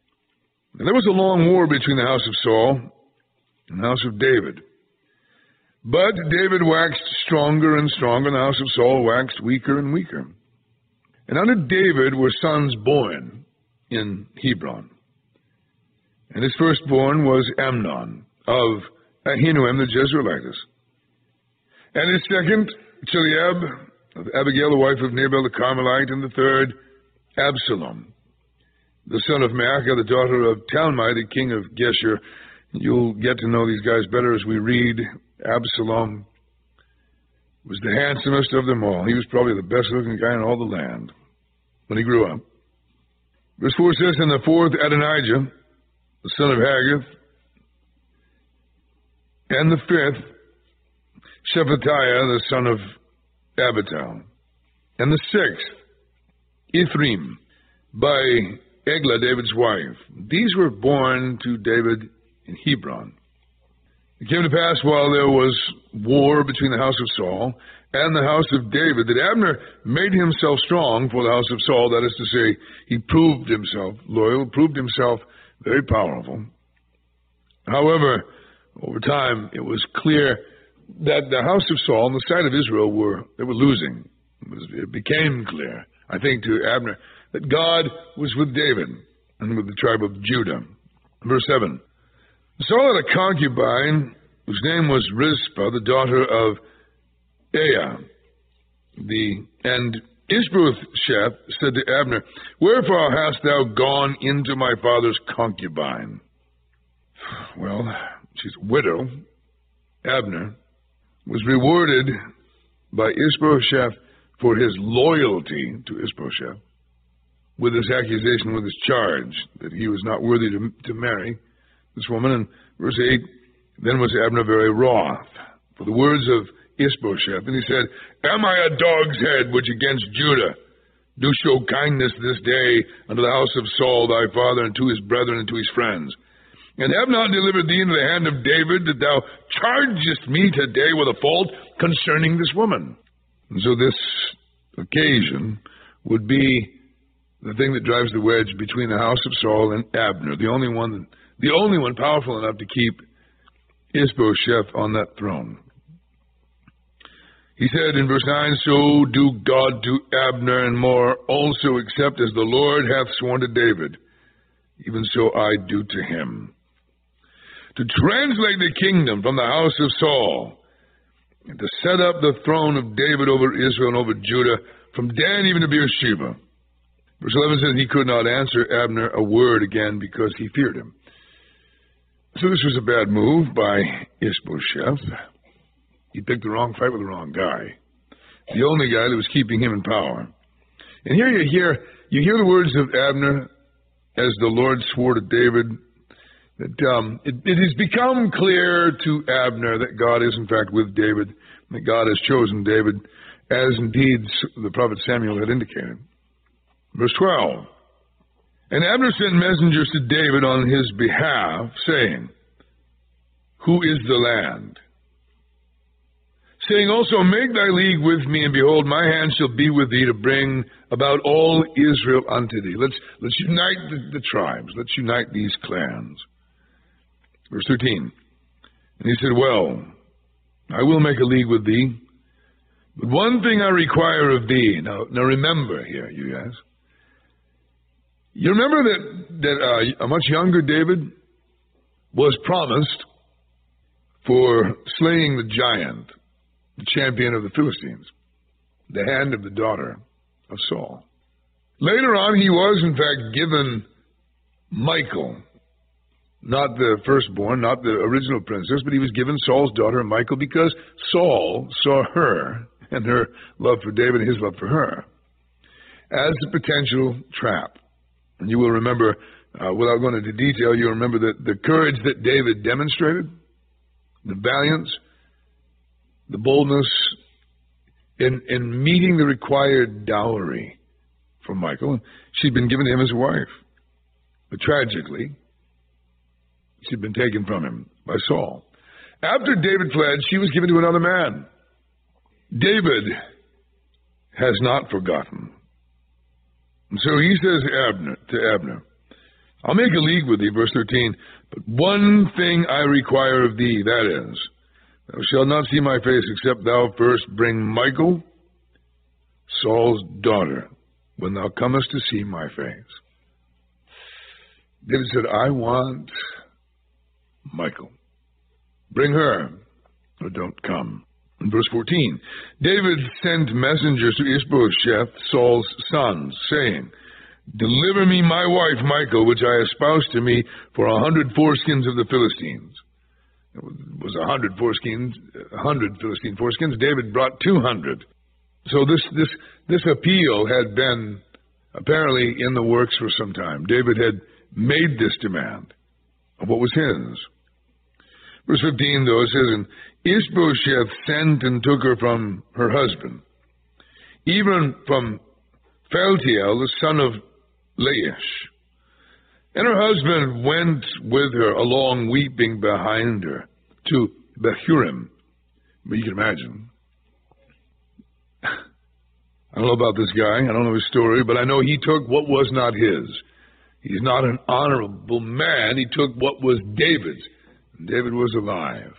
And there was a long war between the house of Saul and the house of David. But David waxed stronger and stronger, and the house of Saul waxed weaker and weaker. And unto David were sons born in Hebron. And his firstborn was Amnon of Ahinoam the Jezreelitess. And his second, Chileab, of Abigail, the wife of Nabal the Carmelite. And the third, Absalom, the son of Maacah, the daughter of Talmai, the king of Geshur. You'll get to know these guys better as we read. Absalom was the handsomest of them all. He was probably the best-looking guy in all the land when he grew up. Verse four says, and the fourth, Adonijah, the son of Haggith. And the fifth, Shephatiah, the son of Abital. And the sixth, Ephraim, by Eglah, David's wife. These were born to David in Hebron. It came to pass while there was war between the house of Saul and the house of David that Abner made himself strong for the house of Saul. That is to say, he proved himself loyal, proved himself very powerful. However, over time, it was clear that the house of Saul and the side of Israel were they were losing. It, was, it became clear, I think, to Abner that God was with David and with the tribe of Judah. Verse seven. Saul had a concubine whose name was Rizpah, the daughter of Aiah. The, and Ishbosheth said to Abner, wherefore hast thou gone into my father's concubine? Well, she's a widow. Abner was rewarded by Ishbosheth for his loyalty to Ishbosheth, with his accusation, with his charge that he was not worthy to, to marry this woman. And verse eight, then was Abner very wroth for the words of Ishbosheth, and he said, am I a dog's head which against Judah do show kindness this day unto the house of Saul thy father, and to his brethren, and to his friends? And have not delivered thee into the hand of David, that thou chargest me today with a fault concerning this woman? And so this occasion would be the thing that drives the wedge between the house of Saul and Abner, the only one, the only one powerful enough to keep Ishbosheth on that throne. He said in verse nine, so do God to Abner and more also, except as the Lord hath sworn to David, even so I do to him. To translate the kingdom from the house of Saul, and to set up the throne of David over Israel and over Judah, from Dan even to Beersheba. Verse eleven says he could not answer Abner a word again because he feared him. So this was a bad move by Ishbosheth. He picked the wrong fight with the wrong guy, the only guy that was keeping him in power. And here you hear you hear the words of Abner as the Lord swore to David. That um, it, it has become clear to Abner that God is in fact with David, that God has chosen David, as indeed the prophet Samuel had indicated. Verse twelve, and Abner sent messengers to David on his behalf, saying, who is the land? Saying also, make thy league with me, and behold, my hand shall be with thee to bring about all Israel unto thee. Let's, let's unite the, the tribes. Let's unite these clans. Verse thirteen, and he said, well, I will make a league with thee, but one thing I require of thee. Now, now remember here, you guys. You remember that, that uh, a much younger David was promised for slaying the giant, the champion of the Philistines, the hand of the daughter of Saul. Later on, he was, in fact, given Michal, not the firstborn, not the original princess, but he was given Saul's daughter, Michal, because Saul saw her and her love for David, his love for her, as a potential trap. And you will remember, uh, without going into detail, you'll remember that the courage that David demonstrated, the valiance, the boldness in, in meeting the required dowry from Michal. She'd been given to him as a wife. But tragically, she'd been taken from him by Saul. After David fled, she was given to another man. David has not forgotten. And so he says to Abner, to Abner, I'll make a league with thee, verse thirteen, but one thing I require of thee, that is, Thou shalt not see my face, except thou first bring Michal, Saul's daughter, when thou comest to see my face. David said, I want Michal. Bring her, or don't come. In verse fourteen, David sent messengers to Ishbosheth, Saul's son, saying, Deliver me my wife Michal, which I espoused to me for a hundred foreskins of the Philistines. It was a hundred foreskins, a hundred Philistine foreskins. David brought two hundred. So this this this appeal had been apparently in the works for some time. David had made this demand of what was his. Verse fifteen, though, it says, And Ishbosheth sent and took her from her husband, even from Phaltiel, the son of Laish. And her husband went with her along weeping behind her to Bahurim. But you can imagine. I don't know about this guy. I don't know his story, but I know he took what was not his. He's not an honorable man. He took what was David's. David was alive.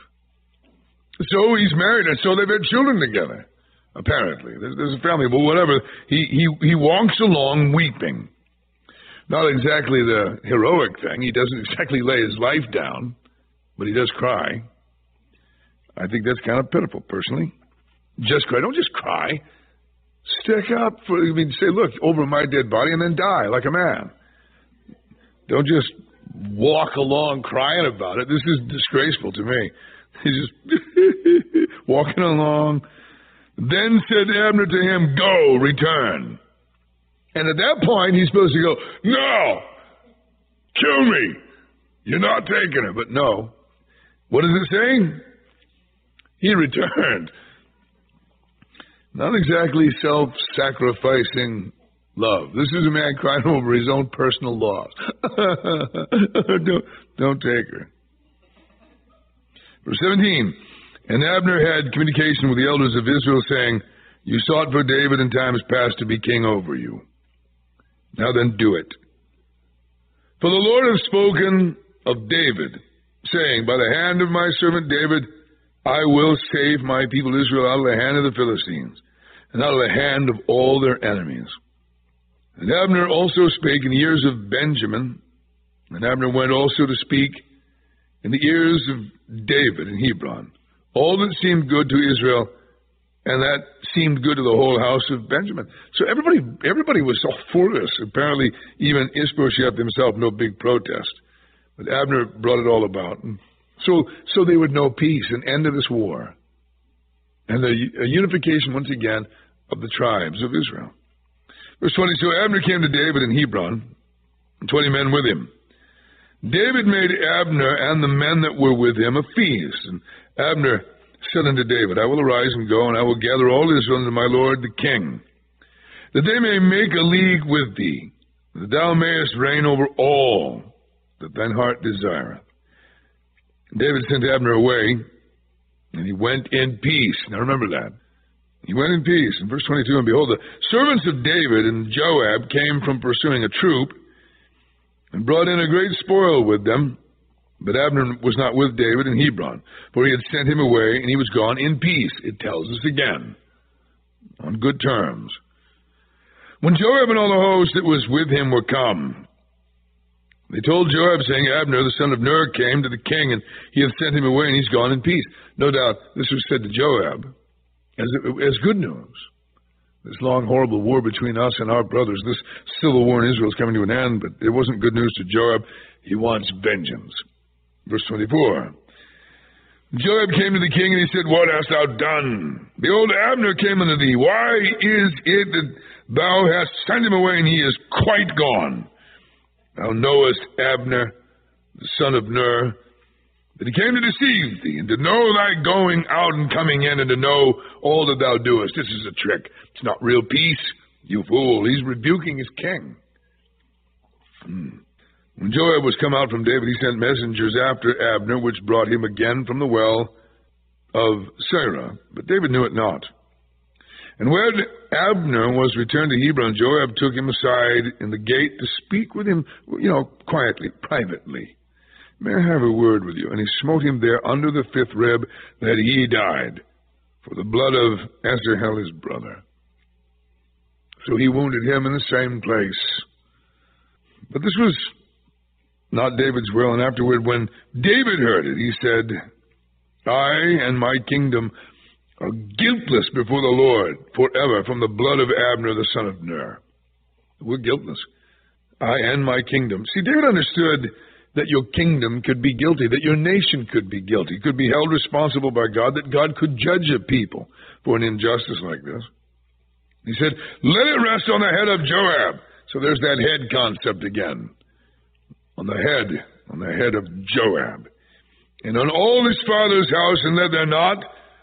So he's married, and so they've had children together, apparently. There's, there's a family, but whatever. He, he, he walks along weeping. Not exactly the heroic thing. He doesn't exactly lay his life down, but he does cry. I think that's kind of pitiful, personally. Just cry. Don't just cry. Stick up for, I mean, say, look, over my dead body and then die like a man. Don't just walk along crying about it. This is disgraceful to me. He's just walking along. Then said Abner to him, Go, return. And at that point, he's supposed to go, No, kill me. You're not taking her. But no. What does it say? He returned. Not exactly self-sacrificing love. This is a man crying over his own personal loss. don't, don't take her. Verse seventeen, And Abner had communication with the elders of Israel, saying, You sought for David in times past to be king over you. Now then do it. For the Lord hath spoken of David, saying, By the hand of my servant David, I will save my people Israel out of the hand of the Philistines, and out of the hand of all their enemies. And Abner also spake in the ears of Benjamin, and Abner went also to speak in the ears of David in Hebron, all that seemed good to Israel, and that seemed good to the whole house of Benjamin. So everybody everybody was all for this. Apparently, even Ishbosheth himself, no big protest. But Abner brought it all about. And so, so they would know peace and end of this war. And the a unification, once again, of the tribes of Israel. Verse twenty, So Abner came to David in Hebron, and twenty men with him. David made Abner and the men that were with him a feast. And Abner said unto David, I will arise and go, and I will gather all Israel unto my lord the king, that they may make a league with thee, that thou mayest reign over all that thine heart desireth. David sent Abner away, and he went in peace. Now remember that. He went in peace. In verse twenty-two, And behold, the servants of David and Joab came from pursuing a troop, and brought in a great spoil with them. But Abner was not with David in Hebron, for he had sent him away, and he was gone in peace. It tells us again, on good terms. When Joab and all the host that was with him were come, they told Joab, saying, Abner, the son of Ner, came to the king, and he hath sent him away, and he's gone in peace. No doubt this was said to Joab as, as good news. This long, horrible war between us and our brothers, this civil war in Israel is coming to an end, but it wasn't good news to Joab. He wants vengeance. Verse twenty-four, Joab came to the king, and he said, What hast thou done? Behold, Abner came unto thee. Why is it that thou hast sent him away, and he is quite gone? Thou knowest Abner, the son of Ner, that he came to deceive thee, and to know thy going out and coming in, and to know all that thou doest. This is a trick. It's not real peace, you fool. He's rebuking his king. Hmm. When Joab was come out from David, he sent messengers after Abner, which brought him again from the well of Sarah. But David knew it not. And when Abner was returned to Hebron, Joab took him aside in the gate to speak with him, you know, quietly, privately. may I have a word with you? And he smote him there under the fifth rib, that he died, for the blood of Asahel his brother. So he wounded him in the same place. But this was not David's will, and afterward, when David heard it, he said, I and my kingdom are guiltless before the Lord forever from the blood of Abner the son of Ner. We're guiltless. I and my kingdom. See, David understood that your kingdom could be guilty, that your nation could be guilty, could be held responsible by God, that God could judge a people for an injustice like this. He said, let it rest on the head of Joab. So there's that head concept again. On the head, on the head of Joab. And on all his father's house, and let there not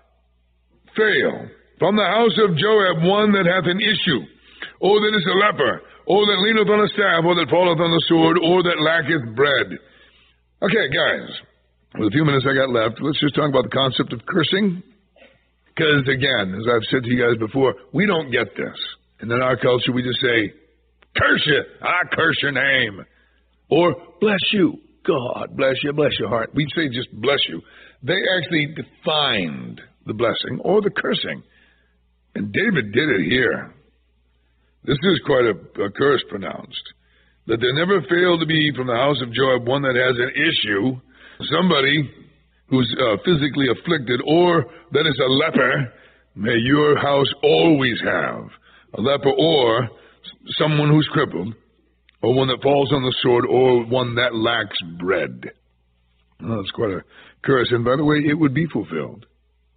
fail from the house of Joab one that hath an issue, or that is a leper, or that leaneth on a staff, or that falleth on the sword, or that lacketh bread. Okay, guys, with a few minutes I got left, let's just talk about the concept of cursing. Because, again, as I've said to you guys before, we don't get this. And in our culture, we just say, curse you, I curse your name. Or, bless you, God bless you, bless your heart. We'd say just bless you. They actually defined the blessing or the cursing. And David did it here. This is quite a, a curse pronounced. That there never failed to be from the house of Joab one that has an issue, somebody who's uh, physically afflicted, or that is a leper. May your house always have a leper, or someone who's crippled, or one that falls on the sword, or one that lacks bread. Well, that's quite a curse, and by the way, it would be fulfilled.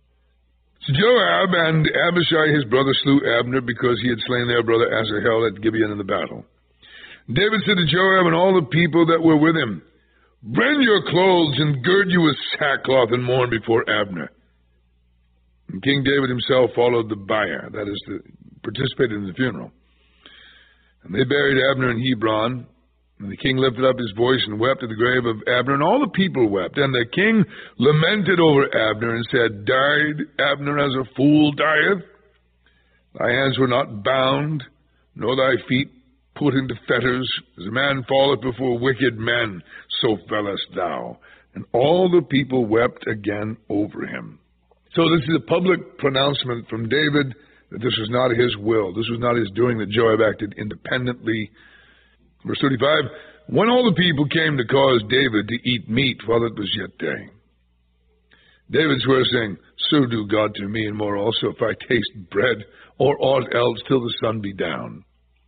So Joab and Abishai his brother slew Abner because he had slain their brother Asahel at Gibeon in the battle. David said to Joab and all the people that were with him, rend your clothes and gird you with sackcloth and mourn before Abner. And King David himself followed the bier, that is, the, participated in the funeral. And they buried Abner in Hebron. And the king lifted up his voice and wept at the grave of Abner, and all the people wept. And the king lamented over Abner and said, died Abner as a fool dieth? Thy hands were not bound, nor thy feet put into fetters. As a man falleth before wicked men, so fellest thou. And all the people wept again over him. So this is a public pronouncement from David that this was not his will. This was not his doing, that Joab acted independently. Verse thirty-five, when all the people came to cause David to eat meat while it was yet day, David swore, saying, so do God to me, and more also, if I taste bread or aught else till the sun be down.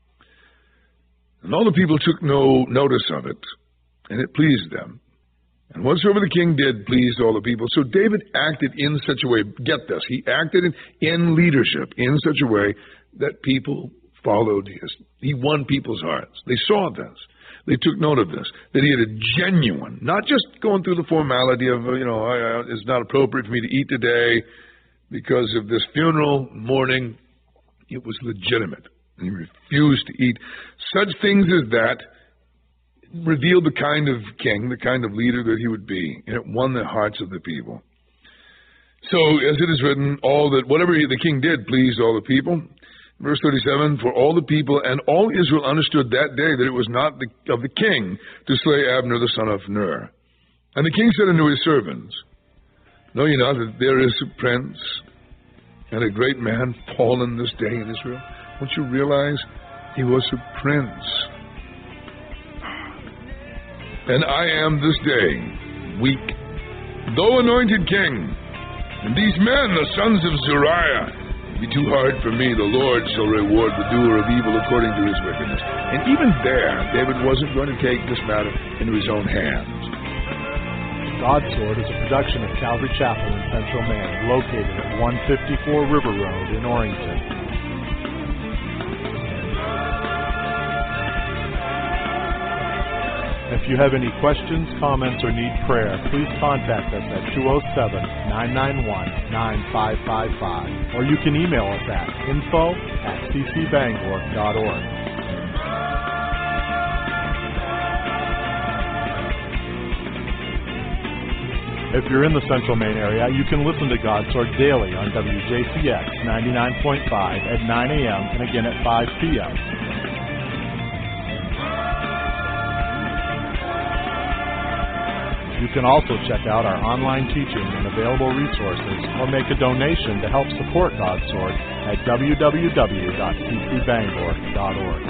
And all the people took no notice of it, and it pleased them. And whatsoever the king did pleased all the people. So David acted in such a way, get this, he acted in, in leadership in such a way that people followed his. He won people's hearts. They saw this. They took note of this, that he had a genuine, not just going through the formality of, you know, I, I, it's not appropriate for me to eat today because of this funeral mourning. It was legitimate. And he refused to eat. Such things as that revealed the kind of king, the kind of leader that he would be, and it won the hearts of the people. So, as it is written, all that whatever the king did pleased all the people. Verse thirty-seven, for all the people and all Israel understood that day that it was not the, of the king to slay Abner the son of Ner. And the king said unto his servants, know ye not that there is a prince and a great man fallen this day in Israel? Don't you realize he was a prince? And I am this day weak, though anointed king. And these men, the sons of Zeruiah, be too hard for me. The Lord shall reward the doer of evil according to his wickedness. And even there, David wasn't going to take this matter into his own hands. God's Sword is a production of Calvary Chapel in Central Maine, located at one fifty-four River Road in Orrington. If you have any questions, comments, or need prayer, please contact us at two oh seven, nine nine one, nine five five five, or you can email us at info at c c bangor dot org. If you're in the Central Maine area, you can listen to God's Sword daily on W J C X ninety-nine point five at nine a.m. and again at five p.m. You can also check out our online teaching and available resources or make a donation to help support God's Sword at w w w dot c c bangor dot org.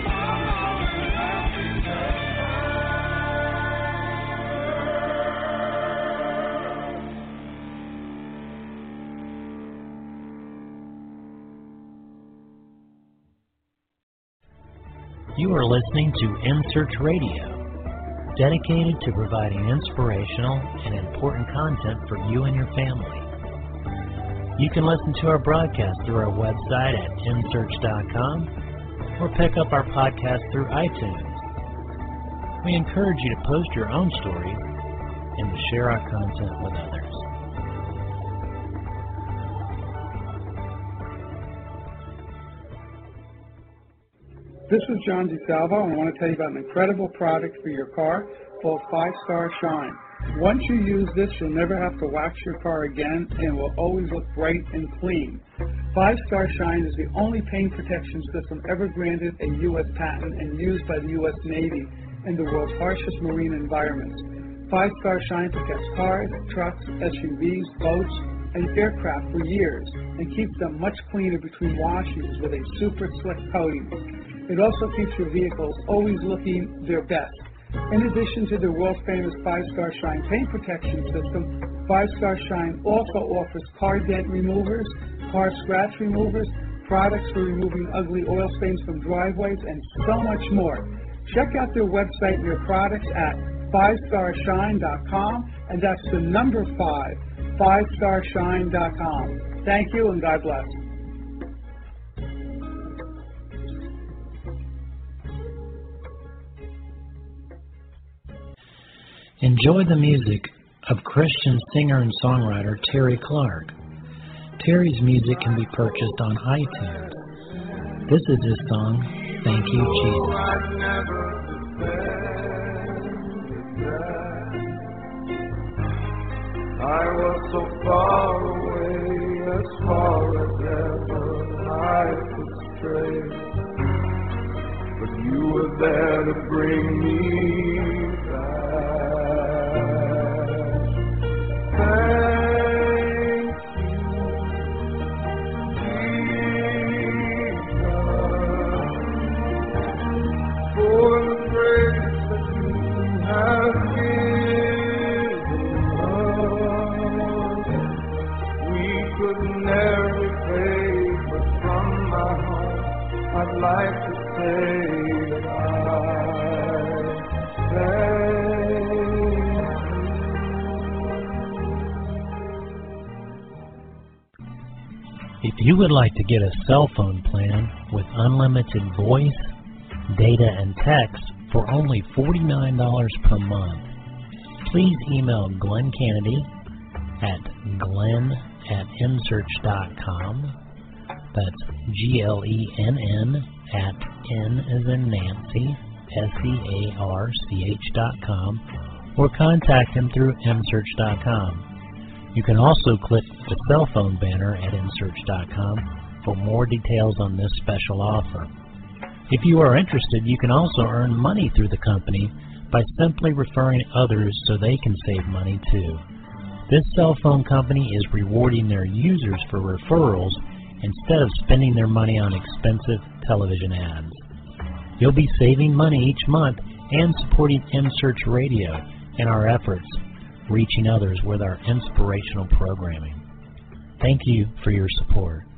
You are listening to InSearch Radio, dedicated to providing inspirational and important content for you and your family. You can listen to our broadcast through our website at in search dot com or pick up our podcast through iTunes. We encourage you to post your own stories and to share our content with others. This is John DeSalvo, and I want to tell you about an incredible product for your car called Five Star Shine. Once you use this, you'll never have to wax your car again, and it will always look bright and clean. Five Star Shine is the only paint protection system ever granted a U S patent and used by the U S Navy in the world's harshest marine environments. Five Star Shine protects cars, trucks, S U Vs, boats, and aircraft for years and keeps them much cleaner between washes with a super slick coating. It also keeps your vehicles always looking their best. In addition to the world-famous Five Star Shine paint protection system, Five Star Shine also offers car dent removers, car scratch removers, products for removing ugly oil stains from driveways, and so much more. Check out their website and their products at five star shine dot com, and that's the number five, five star shine dot com. Thank you, and God bless. Enjoy the music of Christian singer and songwriter Terry Clark. Terry's music can be purchased on iTunes. This is his song, Thank You, Jesus. I was so far away, as far as ever I could stray, but you were there to bring me back. Thank you, Jesus, for the grace that you have given us. We could never repay, but from my heart I'd like to say that I thank you. If you would like to get a cell phone plan with unlimited voice, data, and text for only forty-nine dollars per month, please email Glenn Kennedy at glenn at in search dot com. That's G L E N N at N as in Nancy, S E A R C H dot com, or contact him through in search dot com. You can also click the cell phone banner at in search dot com for more details on this special offer. If you are interested, you can also earn money through the company by simply referring others so they can save money too. This cell phone company is rewarding their users for referrals instead of spending their money on expensive television ads. You'll be saving money each month and supporting InSearch Radio and our efforts reaching others with our inspirational programming. Thank you for your support.